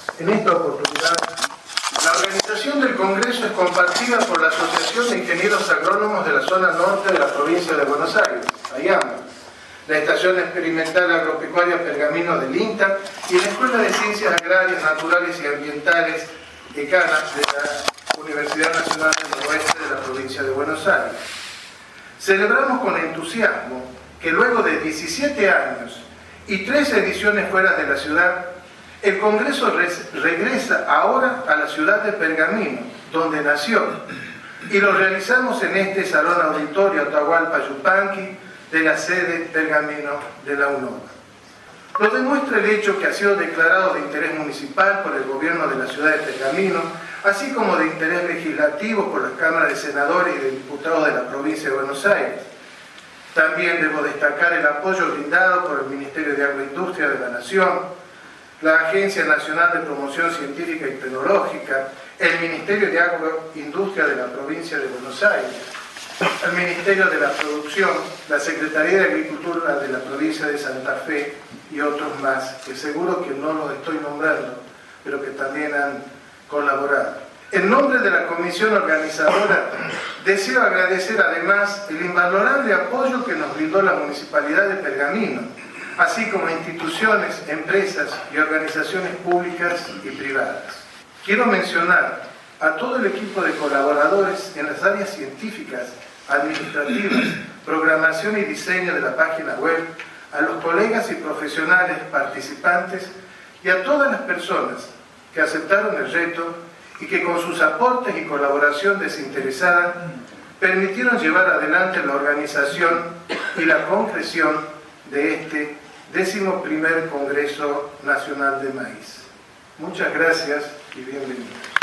En esta oportunidad, la organización del Congreso es compartida por la Asociación de Ingenieros Agrónomos de la zona norte de la provincia de Buenos Aires, AIAMA, la Estación Experimental Agropecuaria Pergamino del INTA y la Escuela de Ciencias Agrarias, Naturales y Ambientales, ECANA, de la Universidad Nacional del Noroeste de la provincia de Buenos Aires. Celebramos con entusiasmo que luego de 17 años y 3 ediciones fuera de la ciudad, el Congreso regresa ahora a la ciudad de Pergamino, donde nació, y lo realizamos en este Salón Auditorio Atahualpa Yupanqui de la sede Pergamino de la UNOVA. Lo demuestra el hecho que ha sido declarado de interés municipal por el gobierno de la ciudad de Pergamino, así como de interés legislativo por las cámaras de senadores y de diputados de la provincia de Buenos Aires. También debo destacar el apoyo brindado por el Ministerio de Agroindustria de la Nación, la Agencia Nacional de Promoción Científica y Tecnológica, el Ministerio de Agroindustria de la provincia de Buenos Aires, el Ministerio de la Producción, la Secretaría de Agricultura de la provincia de Santa Fe y otros más, que seguro que no los estoy nombrando, pero que también han colaborado. En nombre de la comisión organizadora, deseo agradecer además el invalorable apoyo que nos brindó la Municipalidad de Pergamino, así como instituciones, empresas y organizaciones públicas y privadas. Quiero mencionar a todo el equipo de colaboradores en las áreas científicas, administrativas, programación y diseño de la página web, a los colegas y profesionales participantes y a todas las personas que aceptaron el reto y que con sus aportes y colaboración desinteresada permitieron llevar adelante la organización y la concreción de este 11º Congreso Nacional de Maíz. Muchas gracias y bienvenidos.